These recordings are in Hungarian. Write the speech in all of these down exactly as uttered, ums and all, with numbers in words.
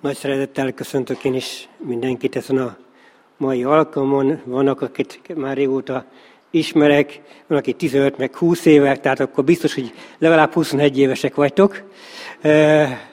Nagy szeretettel köszöntök én is mindenkit ezen a mai alkalmon. Vannak, akit már régóta ismerek, van, aki tizenöt meg húsz évek, tehát akkor biztos, hogy legalább huszonegy évesek vagytok. E,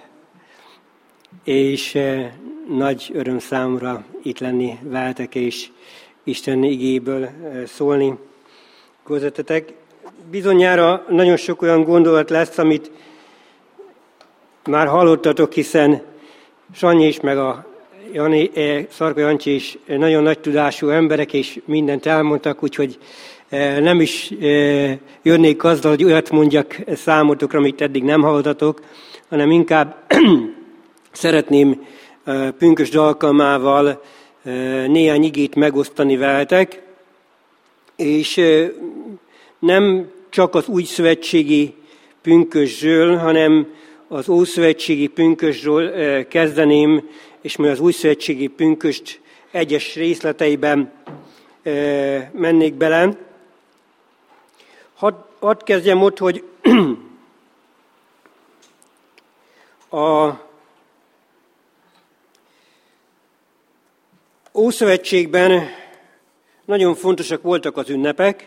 és e, nagy öröm számomra itt lenni veletek, és Isten igéből szólni közöttetek. Bizonyára nagyon sok olyan gondolat lesz, amit már hallottatok, hiszen Sanyi is, meg a Jani, Szarka Jancsi is nagyon nagy tudású emberek, és mindent elmondtak, úgyhogy nem is jönnék azzal, hogy olyat mondjak számotokra, amit eddig nem hallottatok, hanem inkább szeretném pünkösd alkalmával néhány igét megosztani veletek, és nem csak az új szövetségi pünkösdről, hanem az ószövetségi pünkösdről kezdeném, és majd az újszövetségi pünkösd egyes részleteiben mennék bele. Hadd, hadd kezdjem ott, hogy a Ószövetségben nagyon fontosak voltak az ünnepek.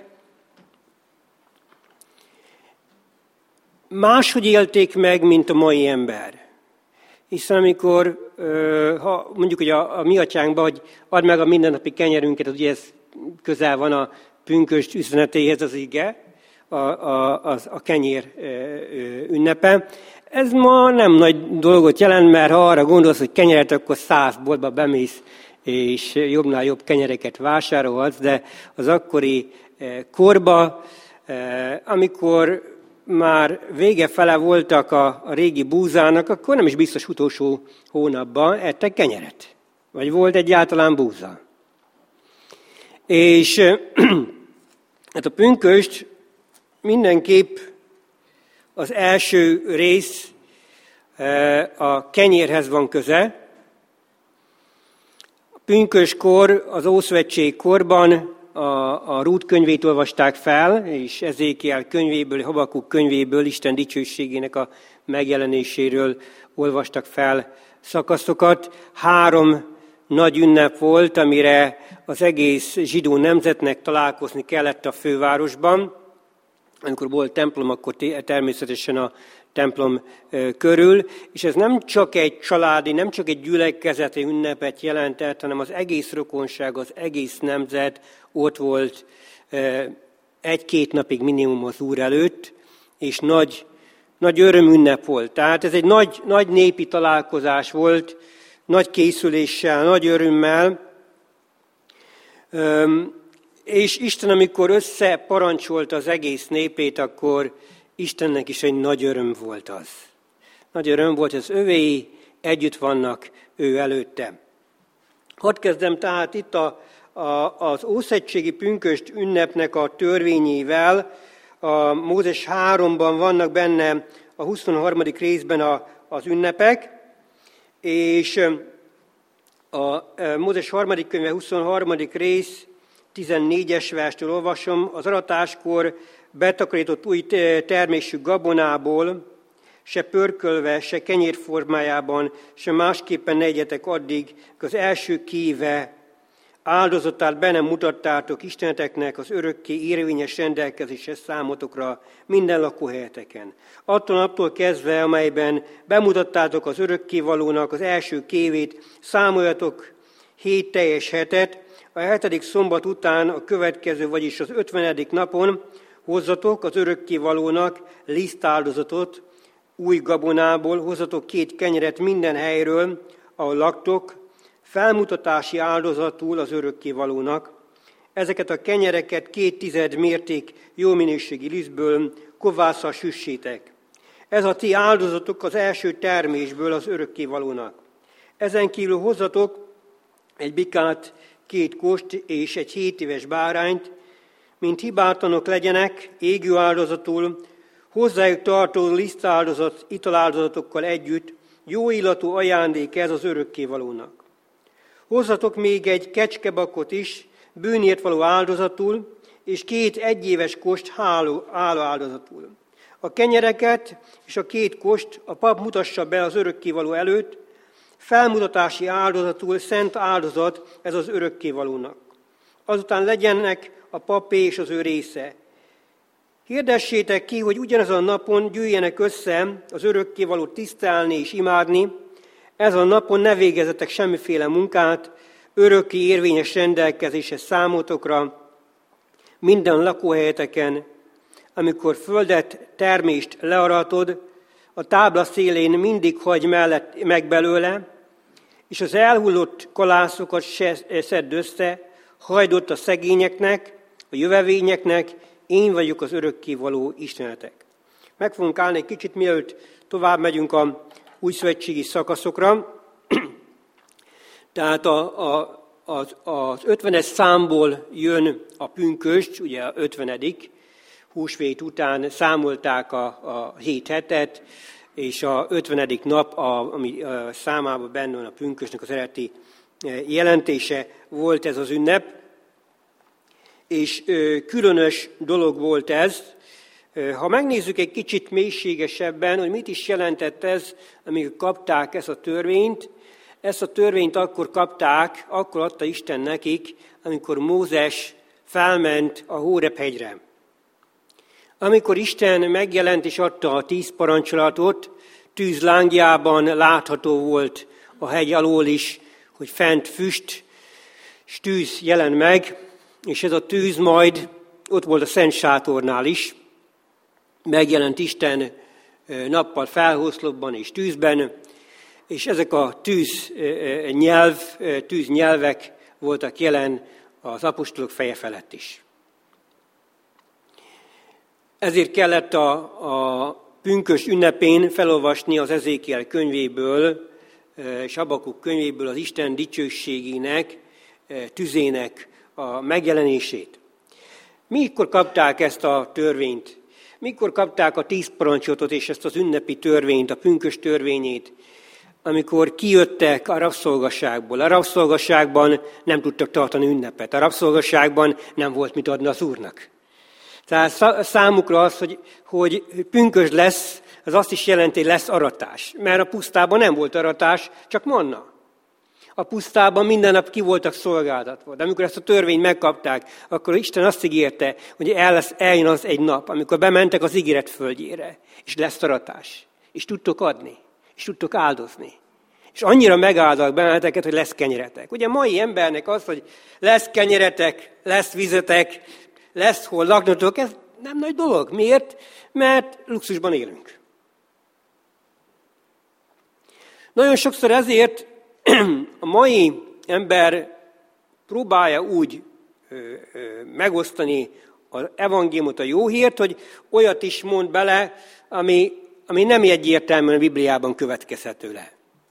Máshogy élték meg, mint a mai ember. Hiszen amikor, ha mondjuk, hogy a, a mi atyánkban, hogy add meg a mindennapi kenyerünket, ugye ez közel van a pünkösd üzenetéhez az ige, a, a, a, a kenyér ünnepe. Ez ma nem nagy dolgot jelent, mert ha arra gondolsz, hogy kenyeret, akkor száz boltba bemész, és jobbnál jobb kenyereket vásárolhatsz, de az akkori korba, amikor már vége fele voltak a, a régi búzának, akkor nem is biztos utolsó hónapban ettek kenyeret. Vagy volt egyáltalán búza. És hát a pünkösd mindenképp az első rész a kenyérhez van köze. A pünkösdkor, az Ószövetség korban a, a Rút könyvét olvasták fel, és Ezékiel könyvéből, Habakuk könyvéből, Isten dicsőségének a megjelenéséről olvastak fel szakaszokat. Három nagy ünnep volt, amire az egész zsidó nemzetnek találkozni kellett a fővárosban. Amikor volt templom, akkor természetesen a templom körül, és ez nem csak egy családi, nem csak egy gyülekezeti ünnepet jelentett, hanem az egész rokonság, az egész nemzet ott volt egy-két napig minimum az Úr előtt, és nagy, nagy örömünnep volt. Tehát ez egy nagy, nagy népi találkozás volt, nagy készüléssel, nagy örömmel, és Isten, amikor összeparancsolta az egész népét, akkor Istennek is egy nagy öröm volt az. Nagy öröm volt, az övéi együtt vannak ő előtte. Hadd kezdem tehát itt a, a, az Ószövetségi pünkösd ünnepnek a törvényével. A Mózes háromban vannak benne a huszonharmadik részben a, az ünnepek, és a Mózes harmadik könyve huszonharmadik rész, tizennégyes verstől olvasom, az aratáskor betakarított új termésű gabonából, se pörkölve, se kenyér formájában, se másképpen ne egyetek addig, az első kéve áldozatát be nem mutattátok Isteneteknek az örökké érvényes rendelkezésre számotokra minden lakóhelyeteken. Attól naptól kezdve, amelyben bemutattátok az örökkévalónak az első kévét, számoljatok hét teljes hetet, a hetedik szombat után a következő, vagyis az ötvenedik napon hozzatok az örökkévalónak lisztáldozatot, új gabonából, hozzatok két kenyeret minden helyről, ahol laktok, felmutatási áldozatul az örökkévalónak. Ezeket a kenyereket két tized mérték jó minőségi lisztből kovásszal süssétek. Ez a ti áldozatok az első termésből az örökkévalónak. Ezen kívül hozzatok egy bikát, két kost és egy hét éves bárányt, mint hibátlanok legyenek, égő áldozatul, hozzájuk tartozó lisztáldozat, italáldozatokkal együtt, jó illatú ajándék ez az örökkévalónak. Hozzatok még egy kecskebakot is, bűnért való áldozatul, és két egyéves kost háló áldozatul. A kenyereket és a két kost a pap mutassa be az örökkévaló előtt, Felmutatási áldozatul szent áldozat ez az örökkévalónak. Azután legyenek a papé és az ő része. Hirdessétek ki, hogy ugyanazon a napon gyűjjenek össze az örökkévalót tisztelni és imádni. Ezen a napon ne végezzetek semmiféle munkát, örökké érvényes rendelkezése számotokra, minden lakóhelyeteken, amikor földet, termést learatod, a tábla szélén mindig hagyj mellett, meg belőle, és az elhullott kalászokat szedd össze, hagyd ott a szegényeknek, a jövevényeknek, én vagyok az örökkévaló Istenetek. Meg fogunk állni egy kicsit, mielőtt tovább megyünk a újszövetségi szakaszokra. Tehát a, a, az, az ötvenes számból jön a pünkösd, ugye a ötvenedik húsvét után számolták a, a hét hetet, és a ötvenedik nap, a, ami a számában benne van a pünkösdnek az eredeti jelentése, volt ez az ünnep. És ö, különös dolog volt ez. Ha megnézzük egy kicsit mélységesebben, hogy mit is jelentett ez, amikor kapták ezt a törvényt, ezt a törvényt akkor kapták, akkor adta Isten nekik, amikor Mózes felment a Hóreb hegyre. Amikor Isten megjelent és adta a tíz parancsolatot, tűz lángjában látható volt a hegy alól is, hogy fent füst, és tűz jelen meg, és ez a tűz majd ott volt a Szent Sátornál is, megjelent Isten nappal felhőszlopban és tűzben, és ezek a tűz nyelv, tűz nyelvek voltak jelen az apostolok feje felett is. Ezért kellett a, a pünkösd ünnepén felolvasni az Ezékiel könyvéből és Habakuk könyvéből az Isten dicsőségének, tüzének a megjelenését. Mikor kapták ezt a törvényt? Mikor kapták a tíz parancsolatot és ezt az ünnepi törvényt, a pünkösd törvényét? Amikor kijöttek a rabszolgaságból. A rabszolgaságban nem tudtak tartani ünnepet. A rabszolgaságban nem volt mit adni az Úrnak. Tehát számukra az, hogy, hogy pünkösd lesz, az azt is jelenti, hogy lesz aratás. Mert a pusztában nem volt aratás, csak manna. A pusztában minden nap ki voltak szolgáltatva. De amikor ezt a törvényt megkapták, akkor Isten azt ígérte, hogy el lesz, eljön az egy nap, amikor bementek az ígéret földjére, és lesz aratás. És tudtok adni, és tudtok áldozni. És annyira megáldnak benneteket, hogy lesz kenyeretek. Ugye a mai embernek az, hogy lesz kenyeretek, lesz vizetek, lesz hol laknotok, ez nem nagy dolog. Miért? Mert luxusban élünk. Nagyon sokszor ezért a mai ember próbálja úgy ö, ö, megosztani az evangéliumot, a jó hírt, hogy olyat is mond bele, ami, ami nem egyértelműen a Bibliában következhető le.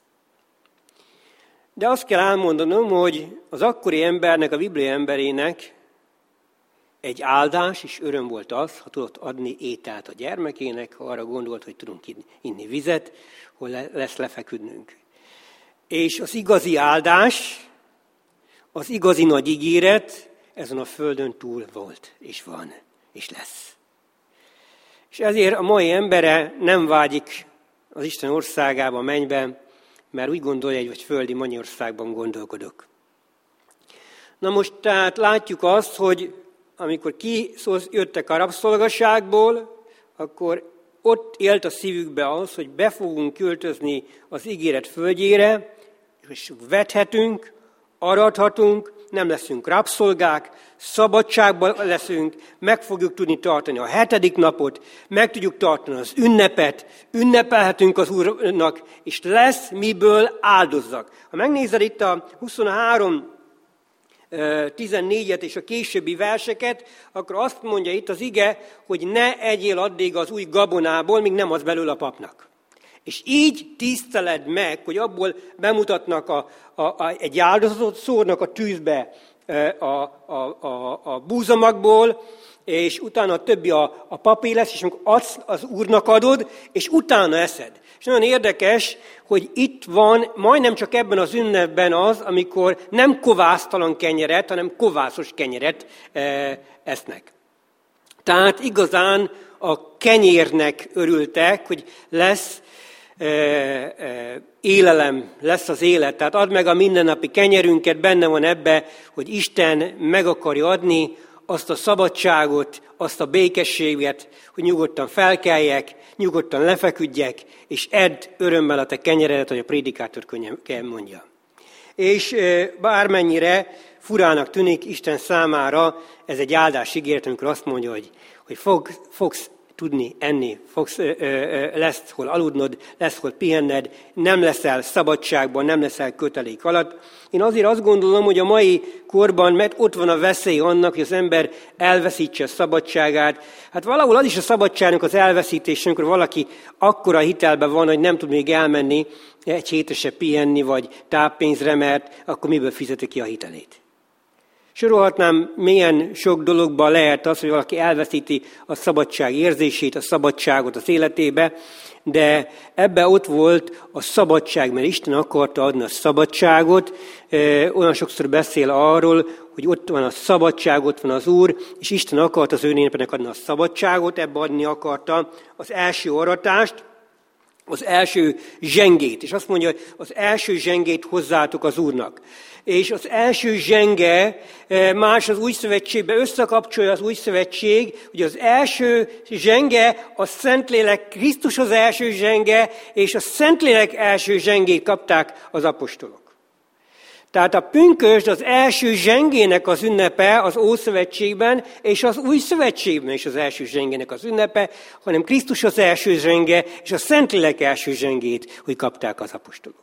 De azt kell elmondanom, hogy az akkori embernek, a Biblia emberének egy áldás és öröm volt az, ha tudott adni ételt a gyermekének, ha arra gondolt, hogy tudunk inni vizet, hol lesz lefeküdnünk. És az igazi áldás, az igazi nagy ígéret ezen a földön túl volt, és van, és lesz. És ezért a mai embere nem vágyik az Isten országába, mennybe, mert úgy gondolja, hogy földi Mennyországban gondolkodok. Na most tehát látjuk azt, hogy amikor kijöttek a rabszolgaságból, akkor ott élt a szívükbe az, hogy be fogunk költözni az ígéret földjére, és vethetünk, arathatunk, nem leszünk rabszolgák, szabadságban leszünk, meg fogjuk tudni tartani a hetedik napot, meg tudjuk tartani az ünnepet, ünnepelhetünk az Úrnak, és lesz miből áldozzak. Ha megnézed itt a huszonhárom tizennégyet és a későbbi verseket, akkor azt mondja itt az ige, hogy ne egyél addig az új gabonából, míg nem az belőle a papnak. És így tiszteled meg, hogy abból bemutatnak a, a, a, egy áldozatot, szórnak a tűzbe a, a, a, a búzamagból, és utána a többi a, a papé lesz, és amikor adsz, az Úrnak adod, és utána eszed. És nagyon érdekes, hogy itt van majdnem csak ebben az ünnepben az, amikor nem kovásztalan kenyeret, hanem kovászos kenyeret e, esznek. Tehát igazán a kenyérnek örültek, hogy lesz élelem lesz az élet. Tehát add meg a mindennapi kenyerünket, benne van ebbe, hogy Isten meg akarja adni azt a szabadságot, azt a békességet, hogy nyugodtan felkeljek, nyugodtan lefeküdjek, és edd örömmel a te kenyeredet, hogy a prédikátor könnyen mondja. És bármennyire furának tűnik Isten számára, ez egy áldás ígéret, amikor azt mondja, hogy, hogy fog, fogsz tudni enni, fogsz, ö, ö, lesz hol aludnod, lesz hol pihenned, nem leszel szabadságban, nem leszel kötelék alatt. Én azért azt gondolom, hogy a mai korban, mert ott van a veszély annak, hogy az ember elveszítse a szabadságát. Hát valahol az is a szabadságnak az elveszítés, amikor valaki akkora hitelben van, hogy nem tud még elmenni egy hétre se pihenni, vagy táppénzre, mert akkor miből fizeti ki a hitelét. Sorolhatnám, milyen sok dologban lehet az, hogy valaki elveszíti a szabadság érzését, a szabadságot az életébe, de ebbe ott volt a szabadság, mert Isten akarta adni a szabadságot. Olyan sokszor beszél arról, hogy ott van a szabadság, ott van az Úr, és Isten akarta az ő népének adni a szabadságot, ebbe adni akarta az első aratást, az első zsengét. És azt mondja, hogy az első zsengét hozzátok az Úrnak. És az első zsenge más az új szövetségben összekapcsolja az új szövetség, hogy az első zsenge a Szentlélek, Krisztus az első zsenge, és a Szentlélek első zsengét kapták az apostolok. Tehát a pünkösd az első zsengének az ünnepe az Ószövetségben, és az Új Szövetségben is az első zsengének az ünnepe, hanem Krisztus az első zsenge, és a Szentlélek első zsengét, hogy kapták az apostolok.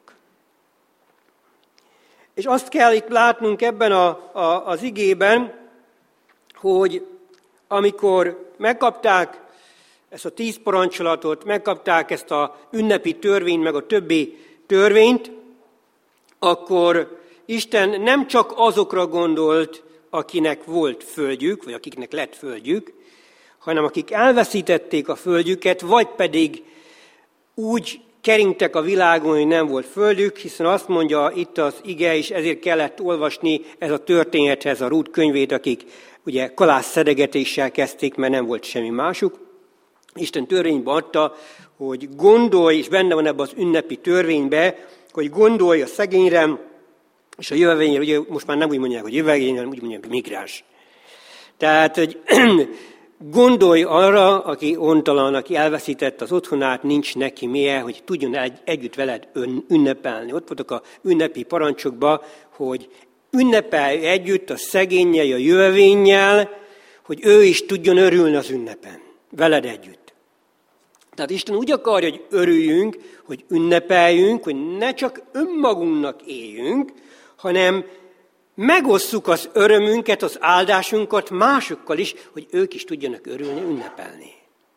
És azt kell itt látnunk ebben a, a, az igében, hogy amikor megkapták ezt a tíz parancsolatot, megkapták ezt a ünnepi törvényt, meg a többi törvényt, akkor Isten nem csak azokra gondolt, akinek volt földjük, vagy akiknek lett földjük, hanem akik elveszítették a földjüket, vagy pedig úgy keringtek a világon, hogy nem volt földjük, hiszen azt mondja itt az ige, és ezért kellett olvasni ez a történethez a Rút könyvét, akik ugye kalászszedegetéssel kezdték, mert nem volt semmi másuk. Isten törvénybe adta, hogy gondolj, és benne van ebben az ünnepi törvénybe, hogy gondolj a szegényre, és a jövevényre, ugye most már nem úgy mondják, hogy jövevényre, hanem úgy mondják, hogy migráns. Tehát, hogy gondolj arra, aki ontalan, aki elveszített az otthonát, nincs neki mélye, hogy tudjon egy, együtt veled ünnepelni. Ott voltak a ünnepi parancsokban, hogy ünnepelj együtt a szegénnyel, a jövevénnyel, hogy ő is tudjon örülni az ünnepen, veled együtt. Tehát Isten úgy akarja, hogy örüljünk, hogy ünnepeljünk, hogy ne csak önmagunknak éljünk, hanem megosszuk az örömünket, az áldásunkat másokkal is, hogy ők is tudjanak örülni, ünnepelni.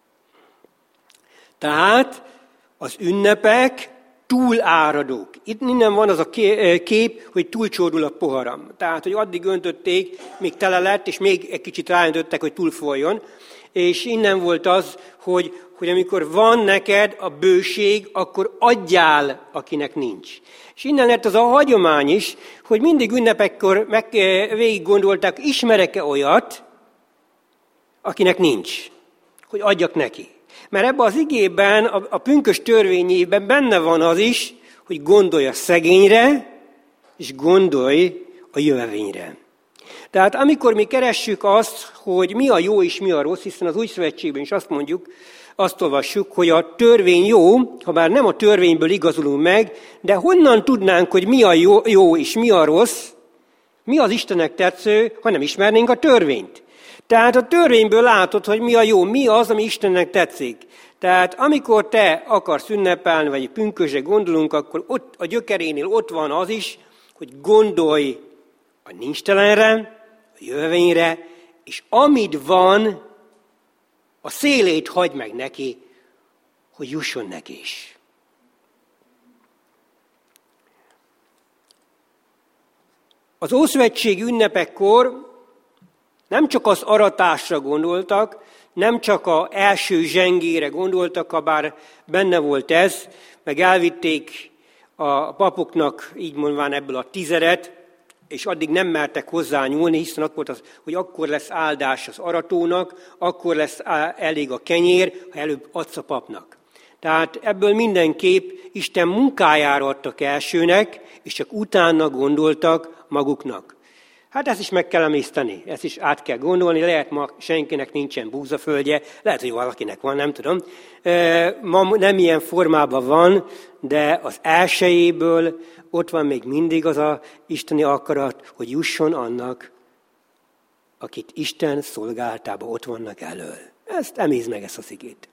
Tehát az ünnepek túláradók. Itt innen van az a kép, hogy túlcsordul a poharam. Tehát, hogy addig öntötték, még tele lett, és még egy kicsit ráöntöttek, hogy túlfoljon. És innen volt az, hogy, hogy amikor van neked a bőség, akkor adjál, akinek nincs. És innen lett az a hagyomány is, hogy mindig ünnepekkor meg, végig gondolták, ismerek-e olyat, akinek nincs, hogy adjak neki. Mert ebben az igében, a, a pünkös törvényében benne van az is, hogy gondolj a szegényre, és gondolj a jövevényre. Tehát amikor mi keressük azt, hogy mi a jó és mi a rossz, hiszen az új szövetségben is azt mondjuk, azt olvassuk, hogy a törvény jó, ha bár nem a törvényből igazulunk meg, de honnan tudnánk, hogy mi a jó, jó és mi a rossz, mi az Istennek tetsző, ha nem ismernénk a törvényt. Tehát a törvényből látod, hogy mi a jó, mi az, ami Istennek tetszik. Tehát amikor te akarsz ünnepelni, vagy pünkösre gondolunk, akkor ott a gyökerénél ott van az is, hogy gondolj a nincstelenre, a jövevényre, és amit van, a szélét hagyd meg neki, hogy jusson neki is. Az ószövetségi ünnepekkor nem csak az aratásra gondoltak, nem csak az első zsengére gondoltak, ha bár benne volt ez, meg elvitték a papoknak, így mondván ebből a tizedet, és addig nem mertek hozzá nyúlni, hiszen ott volt az, hogy akkor lesz áldás az aratónak, akkor lesz elég a kenyér, ha előbb adsz a papnak. Tehát ebből mindenképp Isten munkájára adtak elsőnek, és csak utána gondoltak maguknak. Hát ezt is meg kell emészteni, ezt is át kell gondolni, lehet ma senkinek nincsen búzaföldje, lehet, hogy valakinek van, nem tudom. Ma nem ilyen formában van, de az elsőjéből ott van még mindig az a isteni akarat, hogy jusson annak, akit Isten szolgálatában ott vannak elől. Ezt emészd meg, ezt az igét.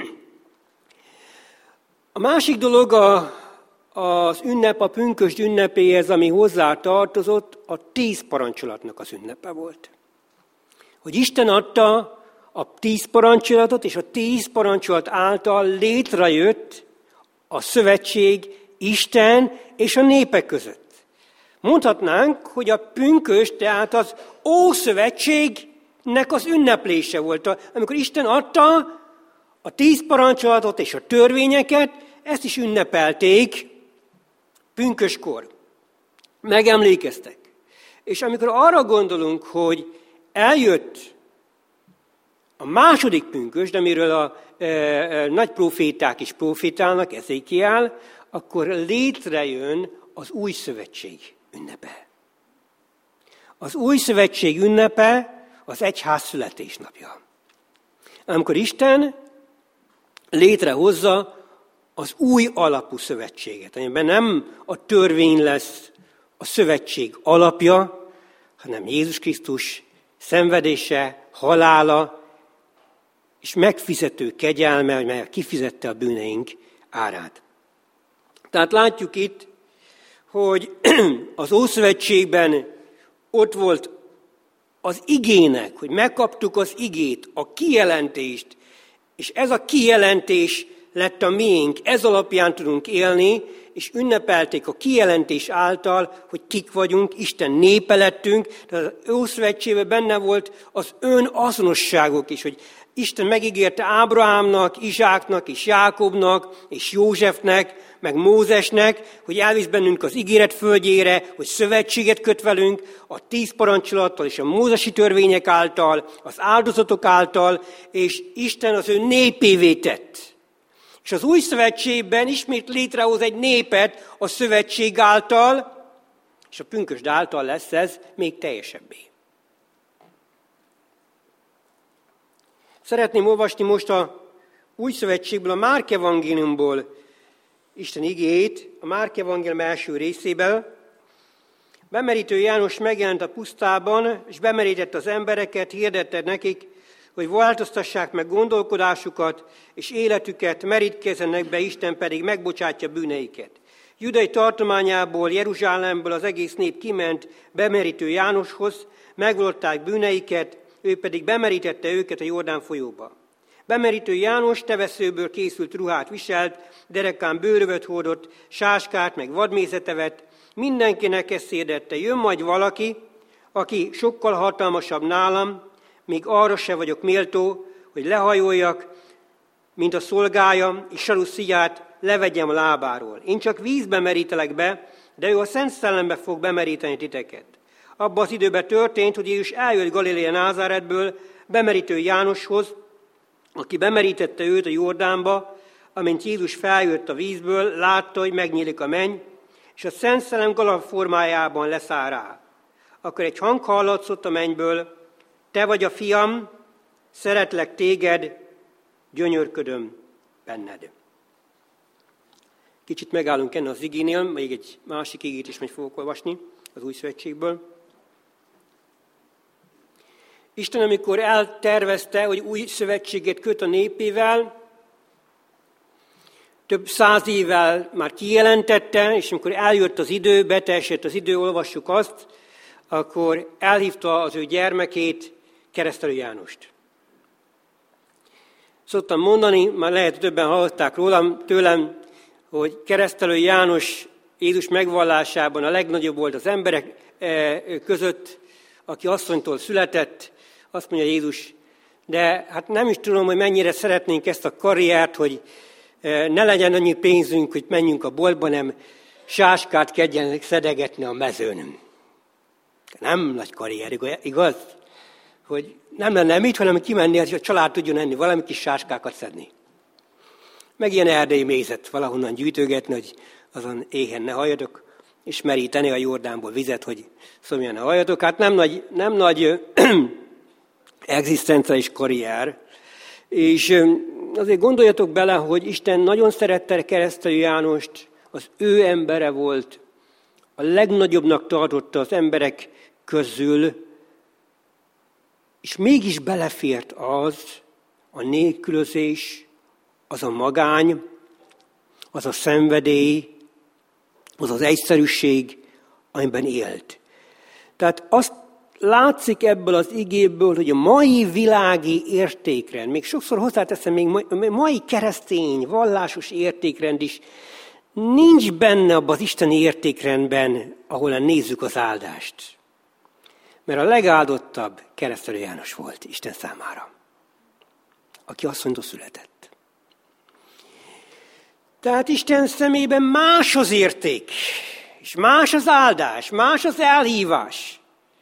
A másik dolog a, az ünnep, a pünkösd ünnepéhez, ami hozzá tartozott, a tíz parancsolatnak az ünnepe volt. Hogy Isten adta a tíz parancsolatot, és a tíz parancsolat által létrejött a szövetség Isten és a népek között. Mondhatnánk, hogy a pünkösd, tehát az Ószövetségnek az ünneplése volt. Amikor Isten adta a tíz parancsolatot és a törvényeket, ezt is ünnepelték pünköskor. Megemlékeztek. És amikor arra gondolunk, hogy eljött a második pünkösd, amiről a e, e, nagy proféták is profétálnak, Ezékiel, akkor létrejön az új szövetség ünnepe. Az új szövetség ünnepe az egyház születésnapja. Amikor Isten létrehozza az új alapú szövetséget, amiben nem a törvény lesz a szövetség alapja, hanem Jézus Krisztus szenvedése, halála és megfizető kegyelme, mely kifizette a bűneink árát. Tehát látjuk itt, hogy az Ószövetségben ott volt az igének, hogy megkaptuk az igét, a kijelentést, és ez a kijelentés lett a miénk, ez alapján tudunk élni, és ünnepelték a kijelentés által, hogy kik vagyunk, Isten népe lettünk. Tehát az Ószövetségben benne volt az önazonosságok is, hogy Isten megígérte Ábrahámnak, Izsáknak és Jákobnak és Józsefnek, meg Mózesnek, hogy elvisz bennünk az ígéret földjére, hogy szövetséget köt velünk a tíz parancsolattal és a mózesi törvények által, az áldozatok által, és Isten az ő népévé tett. És az új szövetségben ismét létrehoz egy népet a szövetség által, és a pünkösd által lesz ez még teljesebbé. Szeretném olvasni most a új szövetségből, a Márk evangéliumból Isten igéjét, a Márk evangélium első részében. Bemerítő János megjelent a pusztában, és bemerítette az embereket, hirdette nekik, hogy változtassák meg gondolkodásukat, és életüket, merítkezzenek be, Isten pedig megbocsátja bűneiket. Judai tartományából, Jeruzsálemből az egész nép kiment bemerítő Jánoshoz, megvallották bűneiket, ő pedig bemerítette őket a Jordán folyóba. Bemerítő János teveszőből készült ruhát viselt, derekán bőrövöt hordott, sáskát, meg vadmézet evett. Mindenkinek ezt hirdette, jön majd valaki, aki sokkal hatalmasabb nálam, még arra se vagyok méltó, hogy lehajoljak, mint a szolgája, és sarusziját levegyem a lábáról. Én csak vízbe merítelek be, de ő a Szent Szellembe fog bemeríteni titeket. Abban az időben történt, hogy Jézus eljött Galiléa Názáretből bemerítő Jánoshoz, aki bemerítette őt a Jordánba, amint Jézus feljött a vízből, látta, hogy megnyílik a menny, és a Szent Szellem galab formájában leszáll rá. Akkor egy hang hallatszott a mennyből, te vagy a fiam, szeretlek téged, gyönyörködöm benned. Kicsit megállunk ennél az igénél, még egy másik igét is meg fogok olvasni az új szövetségből. Isten, amikor eltervezte, hogy új szövetséget köt a népével, több száz évvel már kijelentette, és amikor eljött az idő, beteljesett az idő, olvassuk azt, akkor elhívta az ő gyermekét, Keresztelő Jánost. Szoktam mondani, már lehet többen hallották rólam, tőlem, hogy Keresztelő János Jézus megvallásában a legnagyobb volt az emberek között, aki asszonytól született, azt mondja Jézus, de hát nem is tudom, hogy mennyire szeretnénk ezt a karriert, hogy ne legyen annyi pénzünk, hogy menjünk a boltba, nem sáskát kedjenek szedegetni a mezőn. Nem nagy karrier, igaz? Hogy nem lenne mit, hanem kimenni, hogy a család tudjon enni, valami kis sáskákat szedni. meg ilyen erdei mézet valahonnan gyűjtögetni, hogy azon éhen ne halljatok, és meríteni a Jordánból vizet, hogy szomjan ne halljatok. Hát nem nagy, nem nagy egzisztenciális karrier. És azért gondoljatok bele, hogy Isten nagyon szerette Keresztelő Jánost, az ő embere volt, a legnagyobbnak tartotta az emberek közül, és mégis belefért az, a nélkülözés, az a magány, az a szenvedély, az az egyszerűség, amiben élt. Tehát azt látszik ebből az igéből, hogy a mai világi értékrend, még sokszor hozzáteszem, még mai keresztény, vallásos értékrend is nincs benne abban az isteni értékrendben, ahol nézzük az áldást. Mert a legáldottabb Keresztelő János volt Isten számára, aki asszonytól született. Tehát Isten szemében más az érték, és más az áldás, más az elhívás.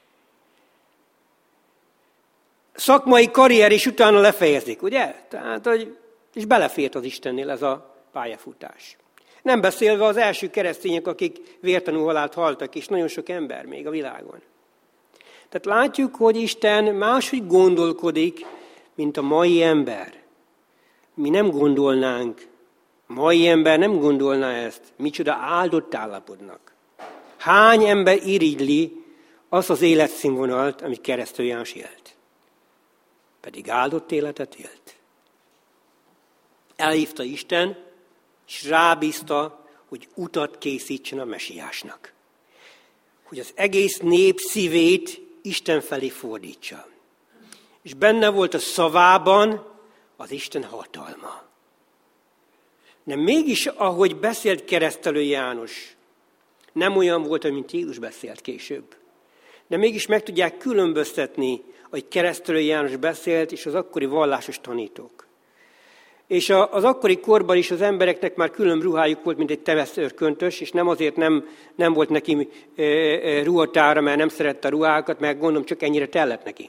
Szakmai karrier is utána lefejezik, ugye? Tehát, hogy, és belefért az Istennél ez a pályafutás. Nem beszélve az első keresztények, akik vértanú halált haltak, és nagyon sok ember még a világon. Tehát látjuk, hogy Isten máshogy gondolkodik, mint a mai ember. Mi nem gondolnánk, a mai ember nem gondolná ezt, micsoda áldott állapodnak. Hány ember irigyli azt az életszínvonalt, amit Keresztelő János élt? Pedig áldott életet élt. Elhívta Isten, és rábízta, hogy utat készítsen a mesiásnak. Hogy az egész nép szívét Isten felé fordítsa. És benne volt a szavában az Isten hatalma. De mégis, ahogy beszélt Keresztelő János, nem olyan volt, mint Jézus beszélt később. De mégis meg tudják különböztetni, hogy Keresztelő János beszélt, és az akkori vallásos tanítók. És az akkori korban is az embereknek már külön ruhájuk volt, mint egy teveszőrköntös, és nem azért nem, nem volt neki ruhatára, mert nem szerette a ruhákat, mert gondolom csak ennyire tellett neki.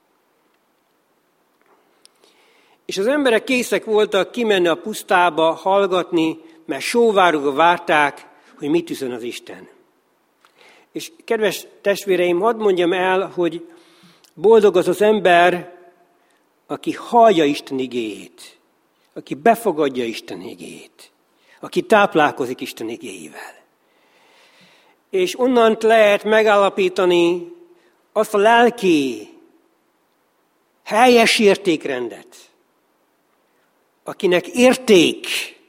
És az emberek készek voltak kimenni a pusztába, hallgatni, mert sóvárogva várták, hogy mit üzen az Isten. És kedves testvéreim, hadd mondjam el, hogy boldog az az ember, aki hallja Isten igéjét, aki befogadja Isten igéjét, aki táplálkozik Isten igéjével. És onnan lehet megállapítani azt a lelki, helyes értékrendet, akinek érték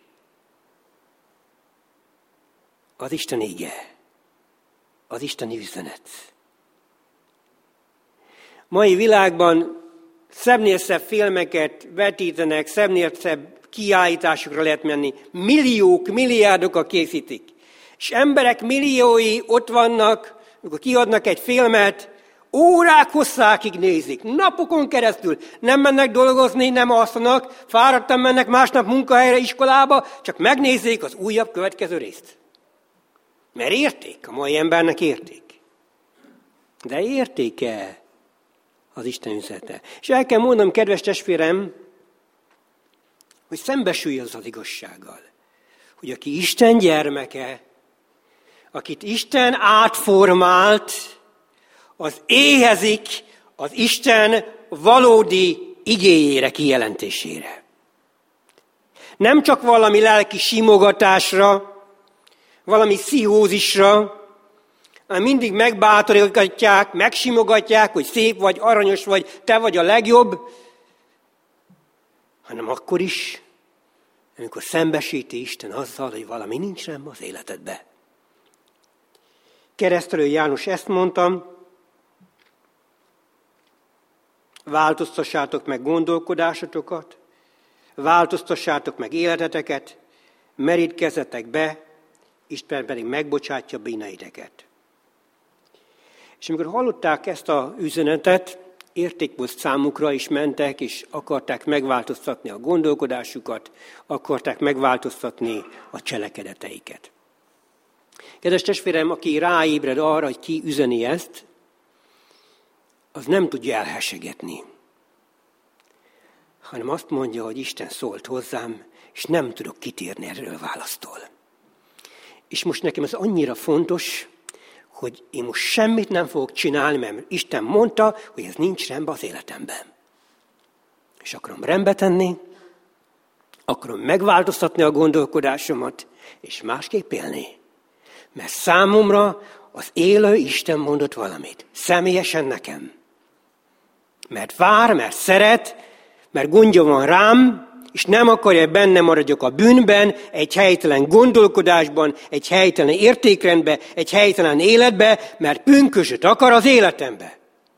az Isten ége, az isteni üzenet. Mai világban szebbnél szebb filmeket vetítenek, szebbnél szebb kiállításokra lehet menni. Milliók, milliárdokat készítik. És emberek milliói ott vannak, amikor kiadnak egy filmet, órák hosszákig nézik, napokon keresztül. Nem mennek dolgozni, nem alszanak, fáradtan mennek másnap munkahelyre, iskolába, csak megnézzék az újabb következő részt. Mert érték, a mai embernek érték. De értéke az Isten üzenete. És el kell mondanom, kedves testvérem, hogy szembesülj az az igazsággal, hogy aki Isten gyermeke, akit Isten átformált, az éhezik az Isten valódi igéjére, kijelentésére. Nem csak valami lelki simogatásra, valami pszichózisra, hanem mindig megbátorítják, megsimogatják, hogy szép vagy, aranyos vagy, te vagy a legjobb, hanem akkor is, amikor szembesíti Isten azzal, hogy valami nincs rendben az életedbe. Keresztelő János ezt mondta, változtassátok meg gondolkodásatokat, változtassátok meg életeteket, merítkezzetek be, Isten pedig megbocsátja bűneiteket. És amikor hallották ezt az üzenetet, érték volt számukra, és mentek, és akarták megváltoztatni a gondolkodásukat, akarták megváltoztatni a cselekedeteiket. Kedves testvérem, aki ráébred arra, hogy ki üzeni ezt, az nem tudja elhessegetni, hanem azt mondja, hogy Isten szólt hozzám, és nem tudok kitérni erről a választól. És most nekem ez annyira fontos, hogy én most semmit nem fogok csinálni, mert Isten mondta, hogy ez nincs rendben az életemben. És akarom rendbe tenni, akarom megváltoztatni a gondolkodásomat, és másképp élni. Mert számomra az élő Isten mondott valamit. Személyesen nekem. Mert vár, mert szeret, mert gondja van rám, és nem akarja, hogy benne maradjak a bűnben, egy helytelen gondolkodásban, egy helytelen értékrendben, egy helytelen életbe, mert pünkösöt akar az életembe.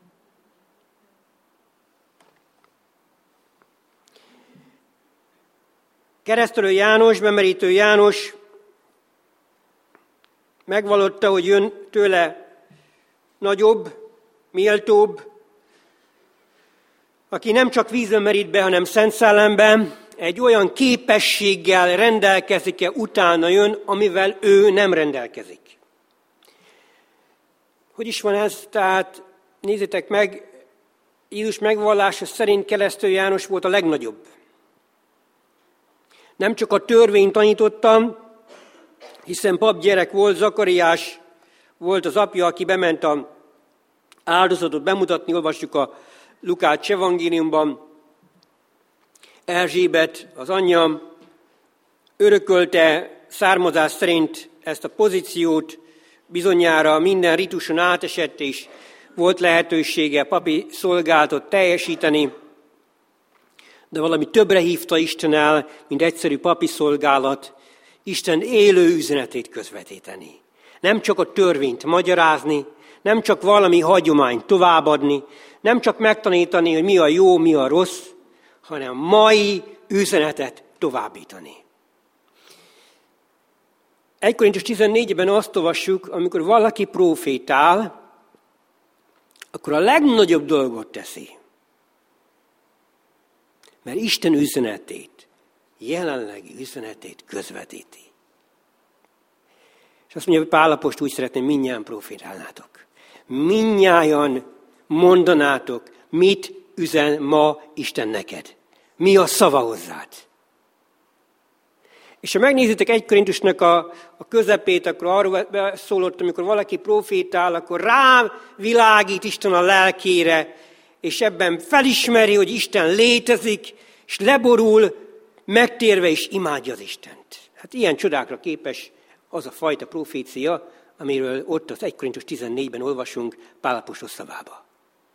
Keresztelő János, bemerítő János megvallotta, hogy jön tőle nagyobb, méltóbb, aki nem csak vízön merít be, hanem Szent Szellemben, egy olyan képességgel rendelkezik-e, utána jön, amivel ő nem rendelkezik. Hogy is van ez? Tehát nézzétek meg, Jézus megvallása szerint Keresztelő János volt a legnagyobb. Nem csak a törvényt tanítottam, hiszen papgyerek volt, Zakariás volt az apja, aki bement a áldozatot bemutatni, olvassuk a Lukács evangéliumban. Erzsébet, az anyja, örökölte származás szerint ezt a pozíciót, bizonyára minden rituson átesett, és volt lehetősége papi szolgálatot teljesíteni, de valami többre hívta Isten el, mint egyszerű papi szolgálat, Isten élő üzenetét közvetíteni. Nem csak a törvényt magyarázni, nem csak valami hagyományt továbbadni, nem csak megtanítani, hogy mi a jó, mi a rossz, hanem mai üzenetet továbbítani. egy Korintus tizennégyben azt olvassuk, amikor valaki prófétál, akkor a legnagyobb dolgot teszi. Mert Isten üzenetét, jelenlegi üzenetét közvetíti. És azt mondja, hogy Pál apostol úgy szeretné, mindnyájan profétálnátok. Mindnyájan mondanátok, mit üzen ma Isten neked. Mi a szava hozzád. És ha megnézitek egy Korintusnak a, a közepét, akkor arról szólott, amikor valaki profétál, akkor rá világít Isten a lelkére, és ebben felismeri, hogy Isten létezik, és leborul, megtérve is imádja az Istent. Hát ilyen csodákra képes az a fajta profécia, amiről ott az egy Korintus tizennégyben olvasunk Pál apostol szavába.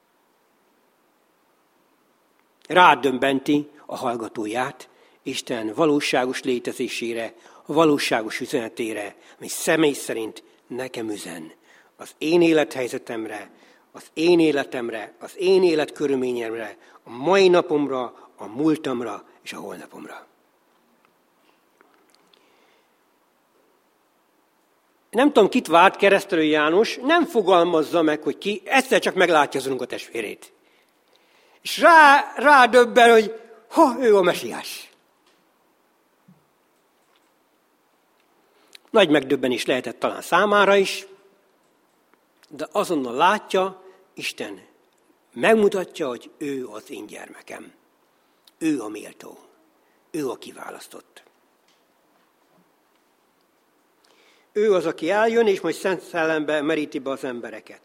Rádöbbenti a hallgatóját Isten valóságos létezésére, a valóságos üzenetére, ami személy szerint nekem üzen. Az én élethelyzetemre, az én életemre, az én életkörülményemre, a mai napomra, a múltamra és a holnapomra. Nem tudom, kit várt Keresztelő János, nem fogalmazza meg, hogy ki, egyszer csak meglátja az unokatestvérét. És rá, rádöbben, hogy ha, ő a mesiás. Nagy megdöbbenés lehetett talán számára is, de azonnal látja, Isten megmutatja, hogy ő az én gyermekem. Ő a méltó. Ő a kiválasztott. Ő az, aki eljön, és majd Szent Szellembe meríti be az embereket.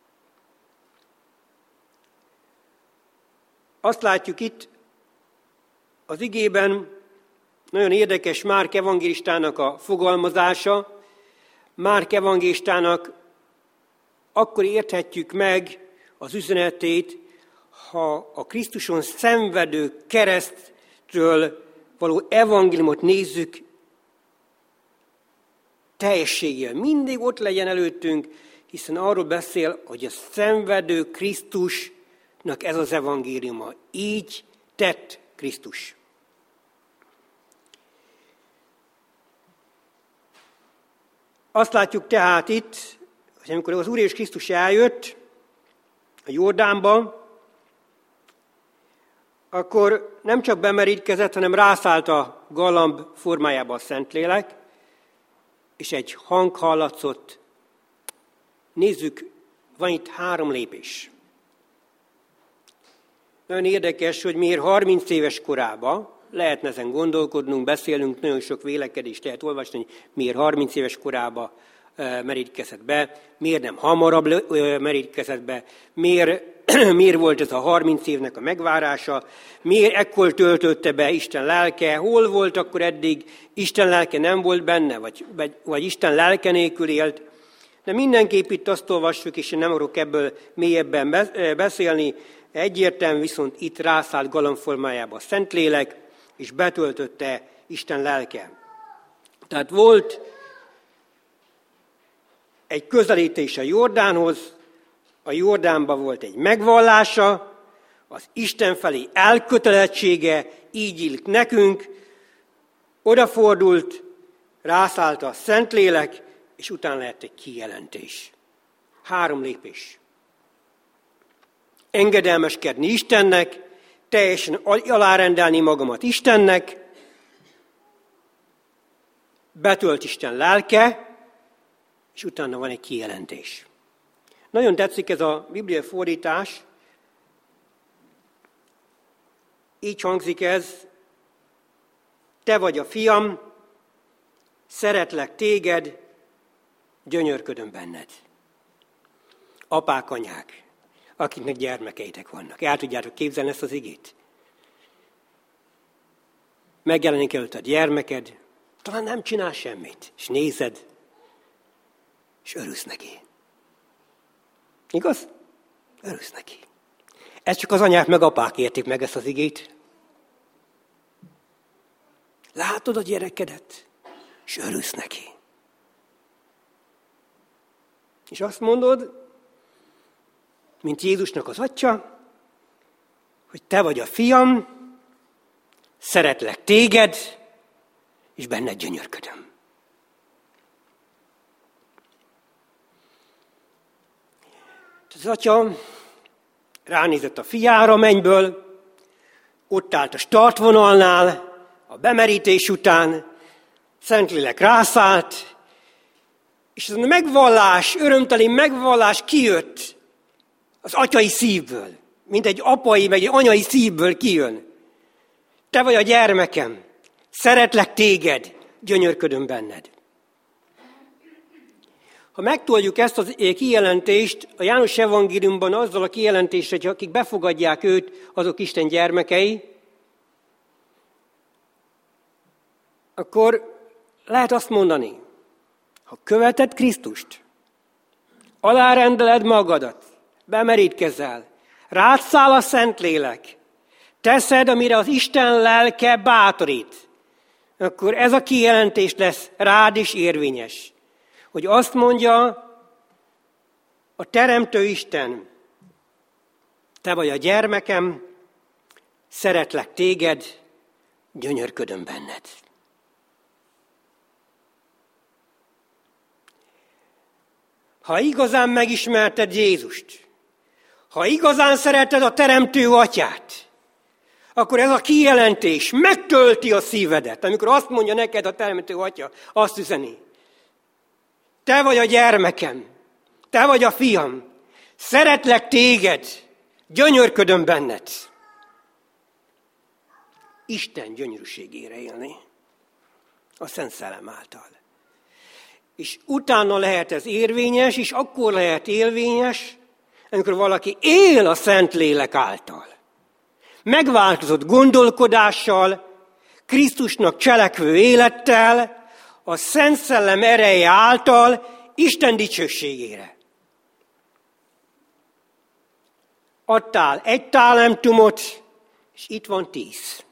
Azt látjuk itt az igében, nagyon érdekes Márk evangélistának a fogalmazása. Márk evangélistának akkor érthetjük meg az üzenetét, ha a Krisztuson szenvedő keresztről való evangéliumot nézzük teljességgel. Mindig ott legyen előttünk, hiszen arról beszél, hogy a szenvedő Krisztusnak ez az evangéliuma. Így tett Krisztus. Azt látjuk tehát itt, hogy amikor az Úr Jézus Krisztus eljött a Jordánba, akkor nem csak bemerítkezett, hanem rászállt a galamb formájába a Szentlélek, és egy hang hallatszott. Nézzük, van itt három lépés. Nagyon érdekes, hogy miért harminc éves korában, lehetne ezen gondolkodnunk, beszélünk, nagyon sok vélekedést lehet olvasni, hogy miért harminc éves korában merítkezett be, miért nem hamarabb merítkezett be, miért, miért volt ez a harminc évnek a megvárása, miért ekkor töltötte be Isten lelke, hol volt akkor eddig, Isten lelke nem volt benne, vagy, vagy, vagy Isten lelke nélkül élt. De mindenképp itt azt olvassuk, és én nem akarok ebből mélyebben beszélni, egyértelmű viszont itt rászállt galambformájába a Szentlélek, és betöltötte Isten lelke. Tehát volt egy közelítés a Jordánhoz, a Jordánban volt egy megvallása, az Isten felé elkötelezettsége, így illik nekünk, odafordult, rászállt a Szentlélek, és utána lett egy kijelentés. Három lépés. Engedelmeskedni Istennek, teljesen alárendelni magamat Istennek, betölt Isten lelke, és utána van egy kijelentés. Nagyon tetszik ez a Biblia fordítás. Így hangzik ez: te vagy a fiam, szeretlek téged, gyönyörködöm benned. Apák, anyák, akiknek gyermekeitek vannak. El tudjátok képzelni ezt az igét? Megjelenik előtt a gyermeked, talán nem csinál semmit, és nézed, és örülsz neki. Igaz? Örülsz neki. Ez csak az anyák meg apák értik meg ezt az igét. Látod a gyerekedet, és örülsz neki. És azt mondod, mint Jézusnak az atya, hogy te vagy a fiam, szeretlek téged, és benned gyönyörködöm. Az atya ránézett a fiára mennyből, ott állt a startvonalnál, a bemerítés után, Szentlélek rászállt, és ez a megvallás, örömteli megvallás kijött az atyai szívből, mint egy apai, meg egy anyai szívből kijön. Te vagy a gyermekem, szeretlek téged, gyönyörködöm benned. Ha megtoljuk ezt a kijelentést, a János evangéliumban azzal a kijelentéssel, hogy akik befogadják őt, azok Isten gyermekei, akkor lehet azt mondani, ha követed Krisztust, alárendeled magadat, bemerítkezel, rád száll a Szentlélek, teszed, amire az Isten lelke bátorít, akkor ez a kijelentés lesz rád is érvényes. Hogy azt mondja a Teremtő Isten, te vagy a gyermekem, szeretlek téged, gyönyörködöm benned. Ha igazán megismerted Jézust, ha igazán szereted a Teremtő Atyát, akkor ez a kijelentés megtölti a szívedet. Amikor azt mondja neked a Teremtő Atya, azt üzeni: te vagy a gyermekem, te vagy a fiam, szeretlek téged, gyönyörködöm benned. Isten gyönyörűségére élni a Szent Szellem által. És utána lehet ez érvényes, és akkor lehet érvényes, amikor valaki él a Szentlélek által. Megváltozott gondolkodással, Krisztusnak cselekvő élettel, a Szent Szellem ereje által Isten dicsőségére. Adtál egy talentumot, és itt van tíz.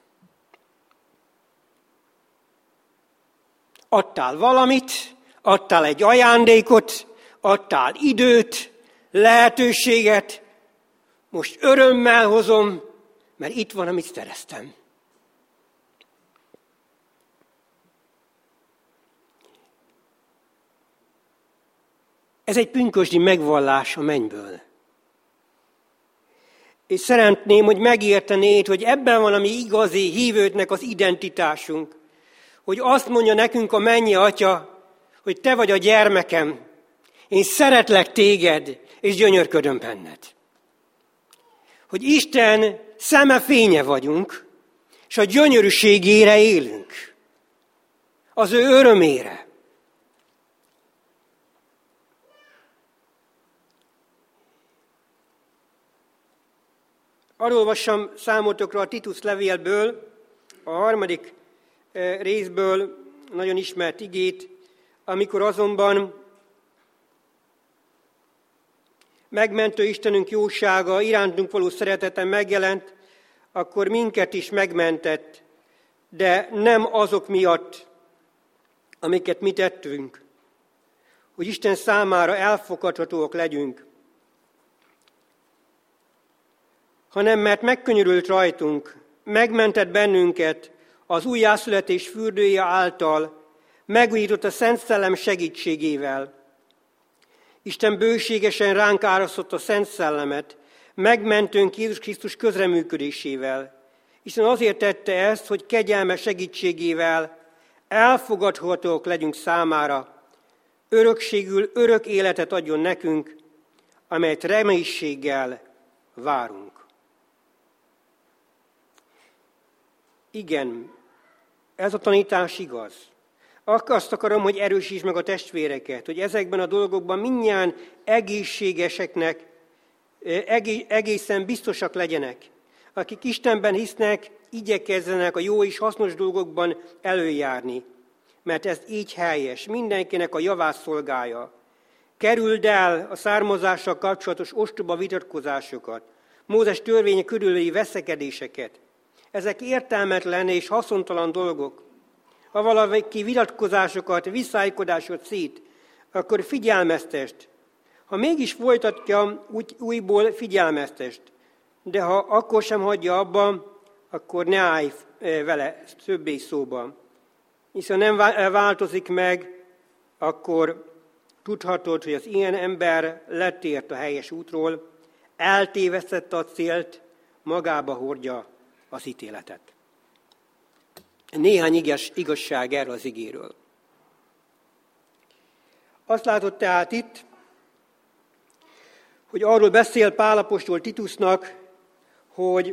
Adtál valamit, adtál egy ajándékot, adtál időt, lehetőséget, most örömmel hozom, mert itt van, amit szereztem. Ez egy pünkösdi megvallás a mennyből. És szeretném, hogy megértenéd, hogy ebben van a mi igazi hívőknek az identitásunk. Hogy azt mondja nekünk a mennyi Atya, hogy te vagy a gyermekem, én szeretlek téged, és gyönyörködöm benned. hogy Isten szemefénye vagyunk, és a gyönyörűségére élünk, az ő örömére. Arról olvassam számotokra a Titus levélből, a harmadik részből nagyon ismert igét, amikor azonban megmentő Istenünk jósága, irántunk való szeretete megjelent, akkor minket is megmentett, de nem azok miatt, amiket mi tettünk, hogy Isten számára elfogadhatóak legyünk, hanem mert megkönyörült rajtunk, megmentett bennünket az újjászületés fürdője által, megújított a Szent Szellem segítségével. Isten bőségesen ránk árasztott a Szent Szellemet, megmentőnk Jézus Krisztus közreműködésével. Isten azért tette ezt, hogy kegyelme segítségével elfogadhatók legyünk számára, örökségül örök életet adjon nekünk, amelyet reménységgel várunk. Igen, ez a tanítás igaz. Azt akarom, hogy erősítsd meg a testvéreket, hogy ezekben a dolgokban mindnyájan egészségeseknek, egészen biztosak legyenek. Akik Istenben hisznek, igyekezzenek a jó és hasznos dolgokban előjárni, mert ez így helyes, mindenkinek a javát szolgálja. Kerüld el a származással kapcsolatos ostoba vitatkozásokat, Mózes törvénye körüli veszekedéseket. Ezek értelmetlen és haszontalan dolgok. Ha valaki vitatkozásokat, visszájkodásokat szít, akkor figyelmeztest. Ha mégis folytatja, úgy, újból figyelmeztest. De ha akkor sem hagyja abba, akkor ne állj vele többé szóba. Hiszen nem változik meg, akkor tudhatod, hogy az ilyen ember letért a helyes útról, eltévesztette a célt, magába hordja az ítéletet. Néhány igaz, igazság erről az igéről. Azt látod tehát itt, hogy arról beszél Pál apostol Titusnak, hogy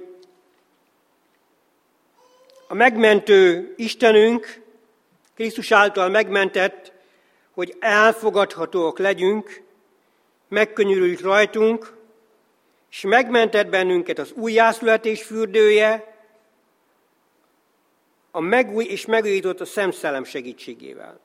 a megmentő Istenünk, Krisztus által megmentett, hogy elfogadhatóak legyünk, megkönyörült rajtunk, és megmentett bennünket az újjászületés fürdője, a megúj és megújított a Szent Szellem segítségével.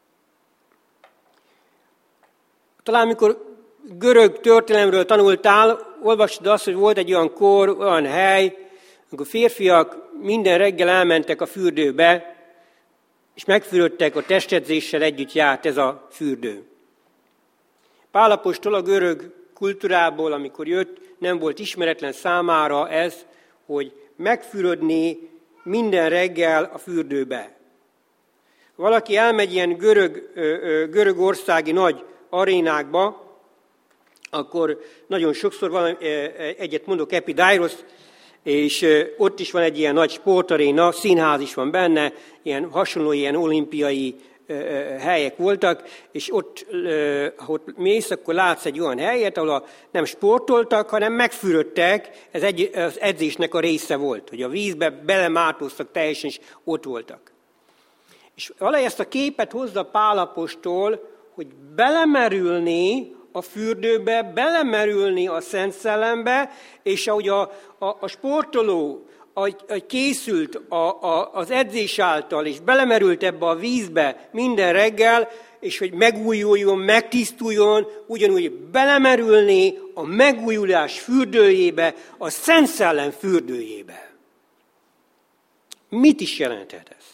Talán amikor görög történelemről tanultál, olvastad azt, hogy volt egy olyan kor, olyan hely, amikor férfiak minden reggel elmentek a fürdőbe, és megfürödtek, a testedzéssel együtt járt ez a fürdő. Pál apostol a görög kultúrából, amikor jött, nem volt ismeretlen számára ez, hogy megfürödni minden reggel a fürdőbe. Valaki elmegy ilyen görög, görögországi nagy arénákba, akkor nagyon sokszor van, egyet mondok, Epidáirosz, és ott is van egy ilyen nagy sportaréna, színház is van benne, ilyen hasonló ilyen olimpiai helyek voltak, és ott, ha ott mész, akkor látsz egy olyan helyet, ahol a, nem sportoltak, hanem megfürödtek, ez egy, az edzésnek a része volt, hogy a vízbe belemátoztak teljesen, és ott voltak. És valahogy ezt a képet hozza Pál apostol, hogy belemerülni a fürdőbe, belemerülni a Szent Szellembe, és ahogy a, a, a sportoló a, a készült a, a, az edzés által, és belemerült ebbe a vízbe minden reggel, és hogy megújuljon, megtisztuljon, ugyanúgy belemerülni a megújulás fürdőjébe, a Szent Szellem fürdőjébe. Mit is jelenthet ez?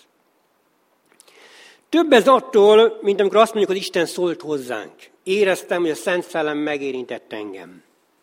Több ez attól, mint amikor azt mondjuk, hogy Isten szólt hozzánk. Éreztem, hogy a Szent Szellem megérintett engem.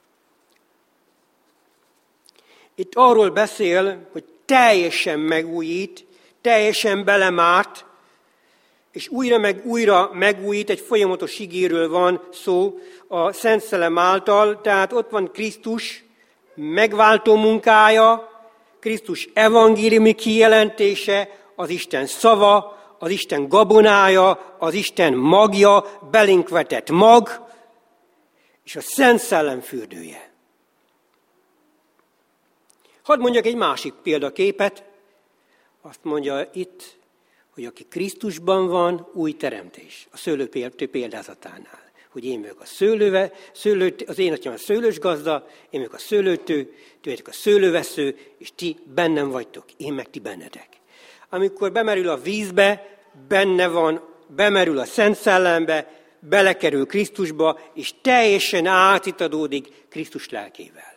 Itt arról beszél, hogy teljesen megújít, teljesen belemárt, és újra meg újra megújít, egy folyamatos igéről van szó a Szent Szellem által, tehát ott van Krisztus megváltó munkája, Krisztus evangéliumi kijelentése, az Isten szava, az Isten gabonája, az Isten magja, belénk vetett mag, és a Szent Szellem fürdője. Hadd mondjak egy másik példaképet. Azt mondja itt, hogy aki Krisztusban van, új teremtés. A szőlőtő példázatánál. Hogy én vagyok a szőlőve, szőlőt, az én atyám a szőlős gazda, én vagyok a szőlőtő, ti vagytok a szőlővesző, és ti bennem vagytok, én meg ti bennetek. Amikor bemerül a vízbe, benne van, bemerül a Szent Szellembe, belekerül Krisztusba, és teljesen átitadódik Krisztus lelkével.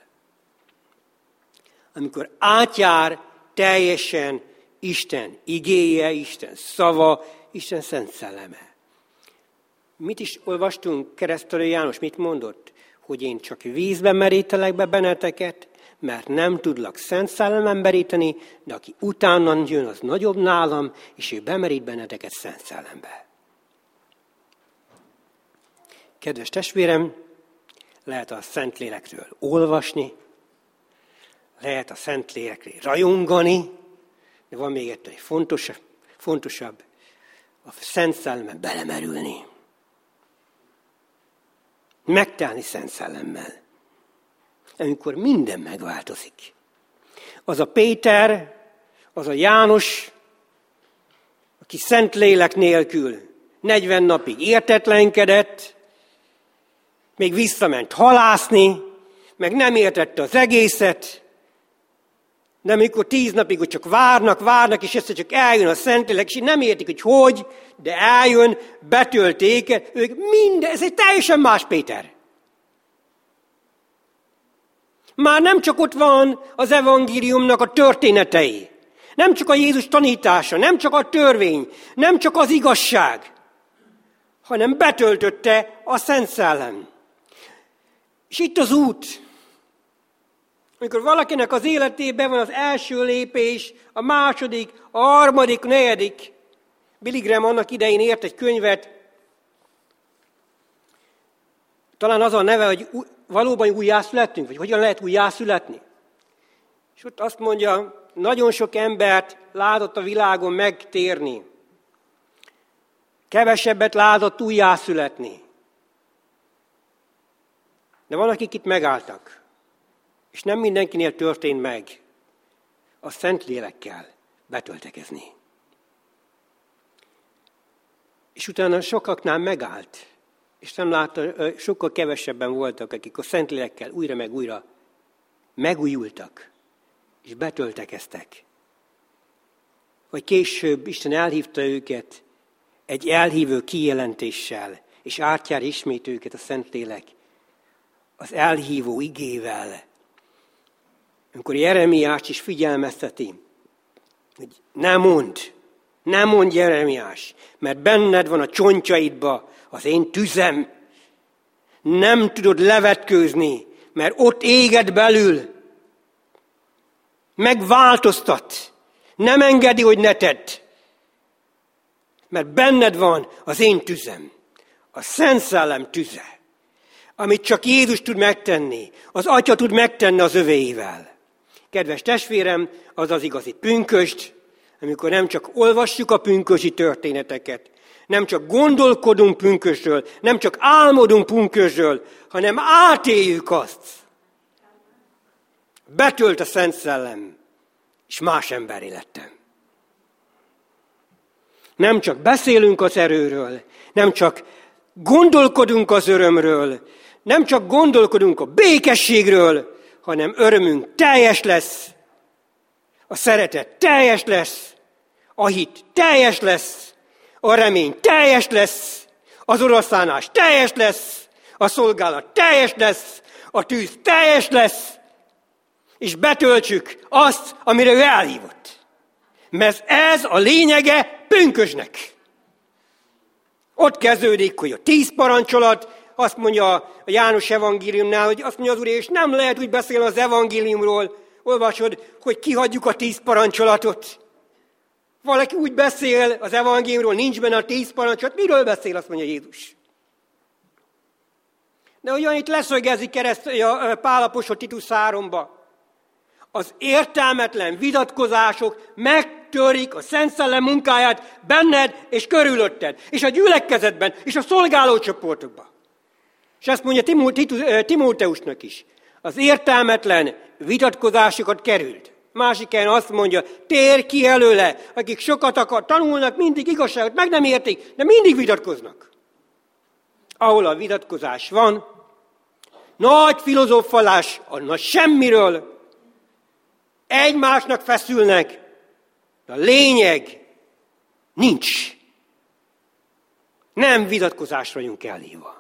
Amikor átjár teljesen Isten igéje, Isten szava, Isten Szent Szelleme. Mit is olvastunk, Keresztelő János mit mondott? Hogy én csak vízben merítelek be benneteket, mert nem tudlak Szent Szellemen meríteni, de aki utána jön, az nagyobb nálam, és ő bemerít benneteket Szent Szellembe. Kedves testvérem, lehet a Szentlélekről olvasni, lehet a Szentlélekről rajongani, de van még egy fontosabb, fontosabb a Szent Szellemben belemerülni. Megtelni Szent Szellemmel. Amikor minden megváltozik. Az a Péter, az a János, aki Szentlélek nélkül negyven napig értetlenkedett, még visszament halászni, meg nem értette az egészet, de amikor tíz napig, hogy csak várnak, várnak, és ezt csak eljön a Szentlélek, és nem értik, hogy hogy, de eljön, betölték, ők minden, ez egy teljesen más Péter. Már nem csak ott van az evangéliumnak a történetei, nem csak a Jézus tanítása, nem csak a törvény, nem csak az igazság, hanem betöltötte a Szent Szellem. És itt az út. Amikor valakinek az életében van az első lépés, a második, a harmadik, a negyedik. Billy Graham annak idején írt egy könyvet, talán az a neve, hogy valóban újjászülettünk, vagy hogyan lehet újjászületni. És ott azt mondja, nagyon sok embert látott a világon megtérni. Kevesebbet látott újjászületni. De van, akik itt megálltak. És nem mindenkinél történt meg a Szentlélekkel betöltekezni. És utána sokaknál megállt, és nem látta, sokkal kevesebben voltak, akik a Szentlélekkel újra meg újra megújultak, és betöltekeztek. Vagy később Isten elhívta őket egy elhívő kijelentéssel, és átjár ismét őket a Szentlélek az elhívó igével. Amikor Jeremiás is figyelmezteti, hogy ne mondd, ne mondj Jeremiás, mert benned van a csontjaidba az én tüzem. Nem tudod levetkőzni, mert ott éged belül. Megváltoztat. Nem engedi, hogy ne tedd. Mert benned van az én tüzem. A Szent Szellem tüze. Amit csak Jézus tud megtenni. Az Atya tud megtenni az övéivel. Kedves testvérem, az az igazi pünkösd, amikor nem csak olvassuk a pünkösdi történeteket, nem csak gondolkodunk pünkösdről, nem csak álmodunk pünkösdről, hanem átéljük azt. Betölt a Szent Szellem, és más emberré lettem. Nem csak beszélünk az erőről, nem csak gondolkodunk az örömről, nem csak gondolkodunk a békességről, hanem örömünk teljes lesz, a szeretet teljes lesz, a hit teljes lesz, a remény teljes lesz, az oroszlánás teljes lesz, a szolgálat teljes lesz, a tűz teljes lesz, és betöltsük azt, amire ő elhívott. Mert ez a lényege pünkösdnek. Ott kezdődik, hogy a tíz parancsolat, azt mondja a János evangéliumnál, hogy azt mondja az Úr, és nem lehet úgy beszélni az evangéliumról, olvasod, hogy kihagyjuk a tíz parancsolatot. Valaki úgy beszél az evangéliumról, nincs benne a tíz parancsolat, miről beszél, azt mondja Jézus. De ugyan itt leszögezik keresztül a Pál apostol Titus háromba. Az értelmetlen vitatkozások megtörik a Szent Szellem munkáját benned és körülötted, és a gyülekezetben, és a szolgálócsoportokban. És ezt mondja Timóteusnak is. az értelmetlen vitatkozásokat került. Másik helyen azt mondja, térj ki előle, akik sokat akar, tanulnak, mindig igazságot, meg nem értik, de mindig vitatkoznak. Ahol a vitatkozás van, nagy filozófalás, a nagy semmiről, egymásnak feszülnek, de a lényeg nincs. Nem vitatkozásra vagyunk elhívva.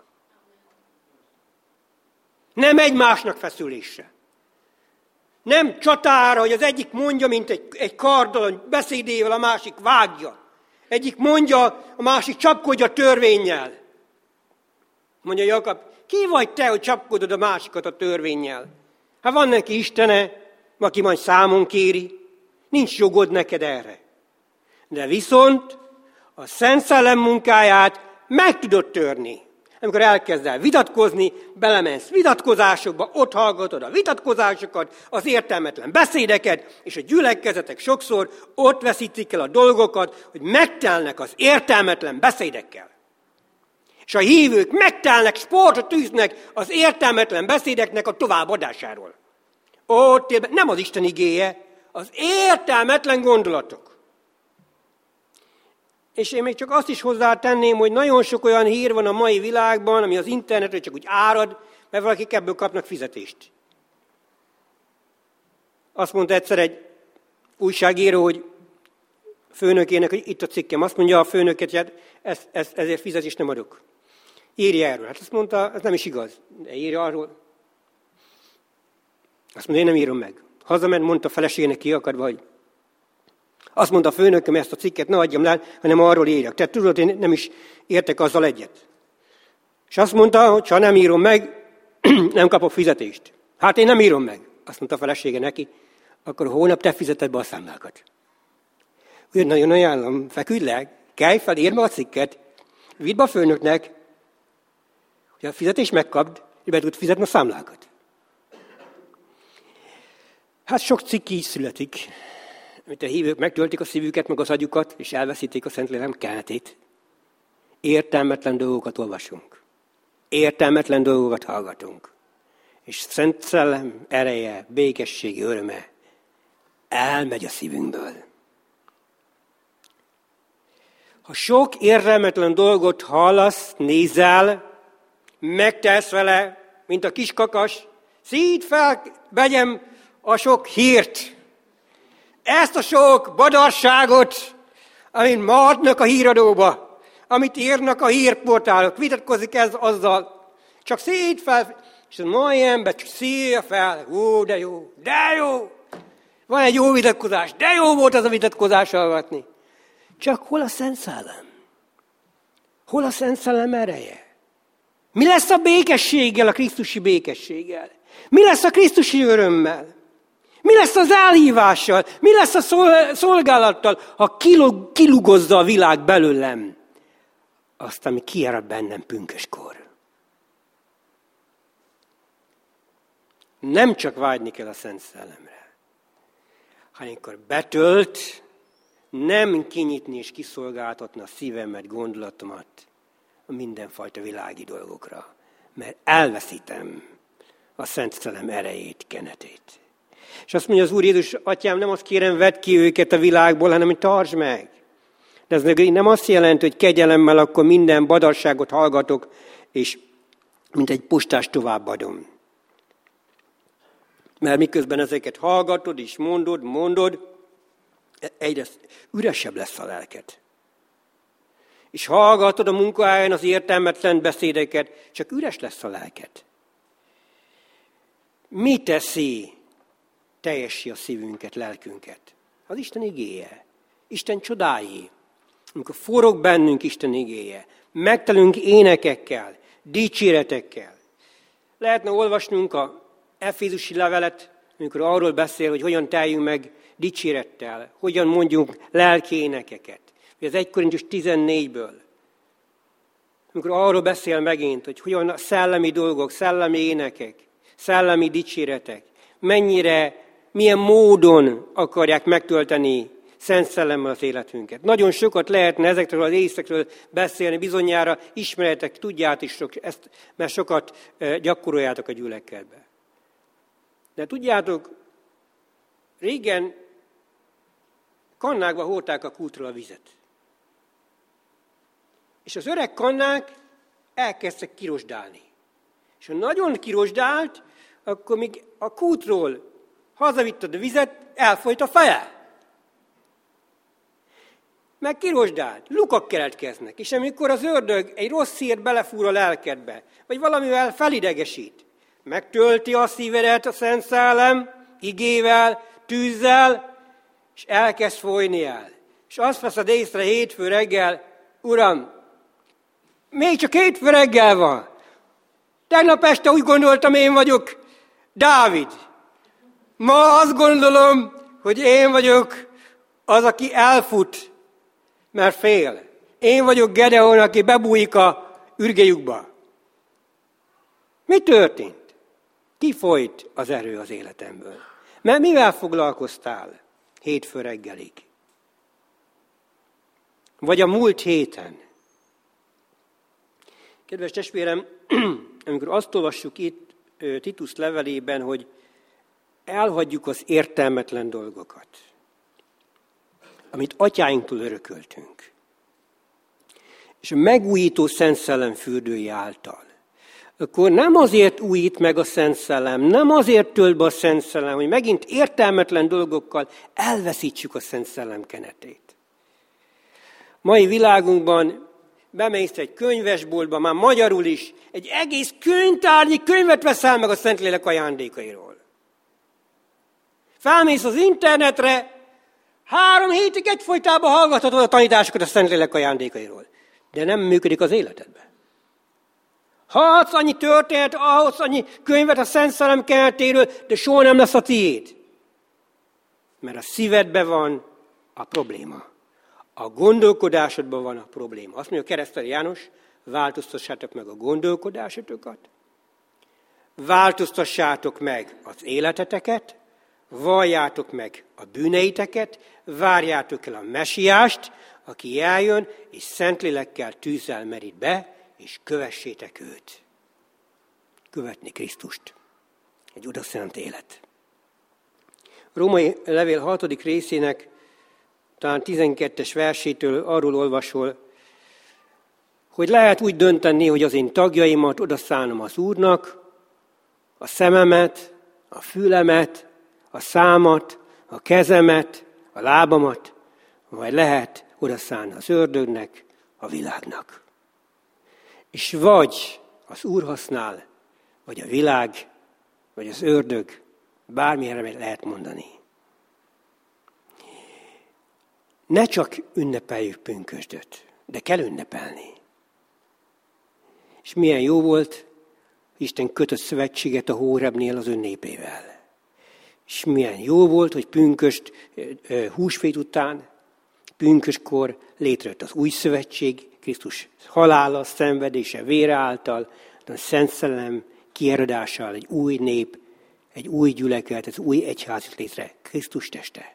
Nem egymásnak feszülésre. Nem csatára, hogy az egyik mondja, mint egy, egy karddal, beszédével, a másik vágja. Egyik mondja, a másik csapkodja törvénnyel. Mondja Jakab, ki vagy te, hogy csapkodod a másikat a törvénnyel? Hát van neki Istene, aki majd számon kéri. Nincs jogod neked erre. De viszont a Szent Szellem munkáját meg tudod törni. Amikor elkezd vitatkozni, belemensz vitatkozásokba, ott hallgatod a vitatkozásokat, az értelmetlen beszédeket, és a gyülekezetek sokszor ott veszítik el a dolgokat, hogy megtelnek az értelmetlen beszédekkel. És a hívők megtelnek, sportot tűznek az értelmetlen beszédeknek a továbbadásáról. Ott nem az Isten igéje, az értelmetlen gondolatok. És én még csak azt is hozzátenném, hogy nagyon sok olyan hír van a mai világban, ami az interneten csak úgy árad, mert valakik ebből kapnak fizetést. Azt mondta egyszer egy újságíró, hogy főnökének, hogy itt a cikkem, azt mondja a főnöket, hogy ez, ez, ezért fizetést nem adok. Írja erről. Hát azt mondta, ez nem is igaz, de írja arról. Azt mondja, én nem írom meg. Hazament, mondta a feleségének kiakadva, hogy azt mondta a főnököm, ezt a cikket ne adjam le, hanem arról írjak. Tehát tudod, én nem is értek azzal egyet. És azt mondta, hogy ha nem írom meg, nem kapok fizetést. Hát én nem írom meg. Azt mondta a felesége neki, akkor hónap te fizeted be a számlákat. Úgy nagyon ajánlom, feküdj le, kelj fel, írd meg a cikket, vidd be a főnöknek, hogy a fizetést megkapd, és be tud fizetni a számlákat. Hát sok cikk így születik, amit a hívők megtöltik a szívüket, meg az agyukat, és elveszítik a Szentlélek keltét. Értelmetlen dolgokat olvasunk. Értelmetlen dolgokat hallgatunk. És Szent Szellem ereje, békességi öröme elmegy a szívünkből. Ha sok értelmetlen dolgot hallasz, nézel, megtesz vele, mint a kis kakas, szíd fel, vegyem a sok hírt. Ezt a sok badarságot, amit ma adnak a híradóba, amit írnak a hírportálok, vitatkozik ez azzal. Csak szíd fel, és az mai ember csak szíja fel. Ó, de jó, de jó. Van egy jó vitatkozás, de jó volt az a vitatkozás hallgatni. Csak hol a Szent Szellem? Hol a Szent Szellem ereje? Mi lesz a békességgel, a krisztusi békességgel? Mi lesz a krisztusi örömmel? Mi lesz az elhívással? Mi lesz a szolgálattal, ha kilugozza a világ belőlem azt, ami kiárad bennem pünköskor? Nem csak vágyni kell a Szent Szellemre, hanem amikor betölt, nem kinyitni és kiszolgáltatni a szívemet, gondolatomat a mindenfajta világi dolgokra, mert elveszítem a Szent Szellem erejét, kenetét. És azt mondja az Úr Jézus, Atyám, nem azt kérem, vedd ki őket a világból, hanem hogy tartsd meg. De ez nem azt jelenti, hogy kegyelemmel akkor minden badarságot hallgatok, és mint egy postást továbbadom. Mert miközben ezeket hallgatod és mondod, mondod, egyre üresebb lesz a lelked. És hallgatod a munkahelyen az értelmetlen beszédeket, csak üres lesz a lelked. Mi teszi teljessé a szívünket, lelkünket? Az Isten igéje, Isten csodái. Amikor forog bennünk Isten igéje, megtelünk énekekkel, dicséretekkel. Lehetne olvasnunk a Efézusi levelet, amikor arról beszél, hogy hogyan teljünk meg dicsérettel, hogyan mondjunk lelki énekeket. Az egy Korintus tizennégyből. Amikor arról beszél megint, hogy hogyan a szellemi dolgok, szellemi énekek, szellemi dicséretek, mennyire, milyen módon akarják megtölteni Szent Szellemmel az életünket. Nagyon sokat lehetne ezekről az észekről beszélni, bizonyára ismeretek, tudjátok is ezt, mert sokat gyakoroljátok a gyülekezetbe. De tudjátok, régen kannákba hordták a kútról a vizet. És az öreg kannák elkezdtek kirosdálni. És ha nagyon kirosdált, akkor még a kútról hazavittad a vizet, elfolyt a feje. Meg kirosdált, lukak keletkeznek. És amikor az ördög egy rossz hírt belefúr a lelkedbe, vagy valamivel felidegesít, megtölti a szívedet a Szent Szellem, igével, tűzzel, és elkezd folyni el. És azt veszed észre hétfő reggel, Uram, még csak hétfő reggel van. Tegnap este úgy gondoltam, én vagyok Dávid. Ma azt gondolom, hogy én vagyok az, aki elfut, mert fél. Én vagyok Gedeon, aki bebújik a ürgélyükbe. Mi történt? Kifolyt az erő az életemből. Mert mivel foglalkoztál hétfő reggelig? Vagy a múlt héten? Kedves testvérem, amikor azt olvassuk itt Titus levelében, hogy elhagyjuk az értelmetlen dolgokat, amit atyáinktól örököltünk, és a megújító Szent Szellem fürdője által, akkor nem azért újít meg a Szent Szellem, nem azért tölt be a Szent Szellem, hogy megint értelmetlen dolgokkal elveszítsük a Szent Szellem kenetét. Mai világunkban bemész egy könyvesboltba, már magyarul is, egy egész könyvtárnyi könyvet veszel meg a Szentlélek ajándékairól. Felmész az internetre, három hétig egyfolytában hallgathatod a tanításokat a Szentlélek ajándékairól. De nem működik az életedben. Hallhatsz annyi történet, ahhoz annyi könyvet a Szent Szellem kenetéről, de soha nem lesz a tiéd. Mert a szívedben van a probléma. A gondolkodásodban van a probléma. Azt mondja a keresztelő János, változtassátok meg a gondolkodásotokat, változtassátok meg az életeteket, valljátok meg a bűneiteket, várjátok el a mesiást, aki eljön, és Szentlélekkel tűzzel merít be, és kövessétek őt. Követni Krisztust. Egy odaszent élet. Római levél hatodik részének talán tizenkettes versétől arról olvasol, hogy lehet úgy dönteni, hogy az én tagjaimat odaszánom az Úrnak, a szememet, a fülemet, a számat, a kezemet, a lábamat, vagy lehet odaszánni az ördögnek, a világnak. És vagy az Úr használ, vagy a világ, vagy az ördög, bármilyenre lehet mondani. Ne csak ünnepeljük pünkösdöt, de kell ünnepelni. És milyen jó volt, Isten kötött szövetséget a Hórebnél az ön népével. És milyen jó volt, hogy pünköst, húsvét után, pünköskor létrejött az új szövetség, Krisztus halála, szenvedése, vére által, a Szent Szellem kiáradásával egy új nép, egy új gyülekezet, egy új egyház létre, Krisztus teste.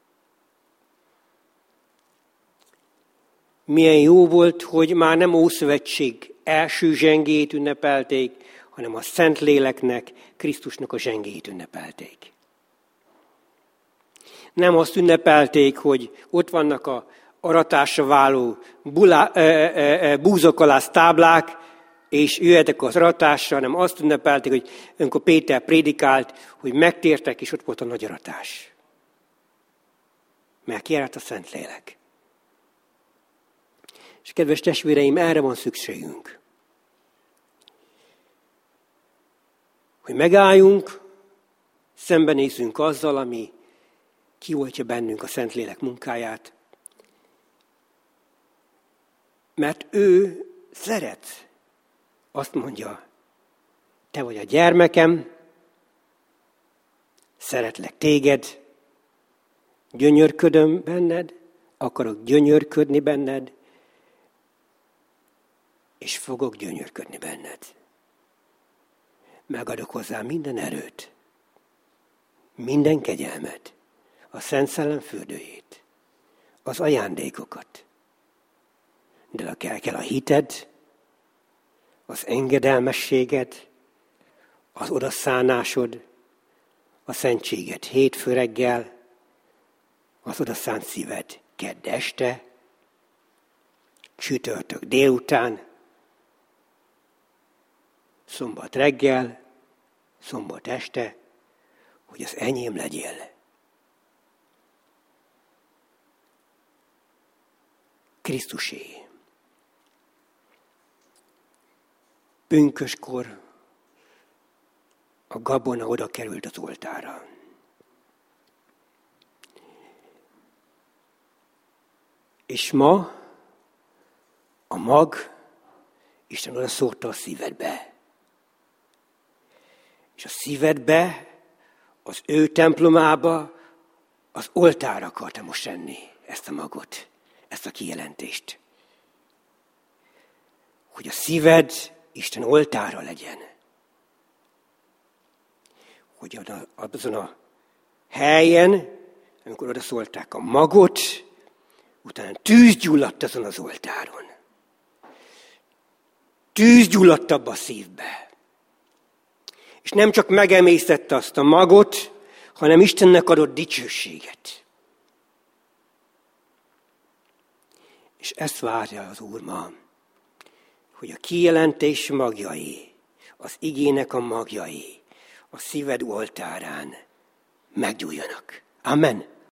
Milyen jó volt, hogy már nem Ószövetség első zsengéjét ünnepelték, hanem a Szentléleknek, Krisztusnak a zsengéjét ünnepelték. Nem azt ünnepelték, hogy ott vannak a aratásra váló bulá, e, e, e, búzokalász táblák, és jöhetek az aratásra, hanem azt ünnepelték, hogy amikor Péter prédikált, hogy megtértek, és ott volt a nagy aratás. Mert kijárt a Szentlélek. És kedves testvéreim, erre van szükségünk. Hogy megálljunk, szembenézzünk azzal, ami kioltja bennünk a Szentlélek munkáját. Mert ő szeret. Azt mondja, te vagy a gyermekem, szeretlek téged, gyönyörködöm benned, akarok gyönyörködni benned, és fogok gyönyörködni benned. Megadok hozzá minden erőt, minden kegyelmet, a Szent Szellem fürdőjét, az ajándékokat. De kell, kell a hited, az engedelmességed, az odaszánásod, a szentséget hétfő reggel, az odaszánt szíved kedd este, csütörtök délután, szombat reggel, szombat este, hogy az enyém legyél. Krisztusé. Pünköskor a gabona oda került az oltárra. És ma a mag Isten oda szórta a szívedbe. És a szívedbe, az ő templomába, az oltárra akarta most enni ezt a magot, ezt a kijelentést. Hogy a szíved Isten oltára legyen. Hogy azon a helyen, amikor oda szólták a magot, utána tűz gyulladt azon az oltáron. Tűz gyulladt abba a szívbe. És nem csak megemésztette azt a magot, hanem Istennek adott dicsőséget. És ezt várja az Úr ma, hogy a kijelentés magjai, az igének a magjai a szíved oltárán meggyújjanak. Amen.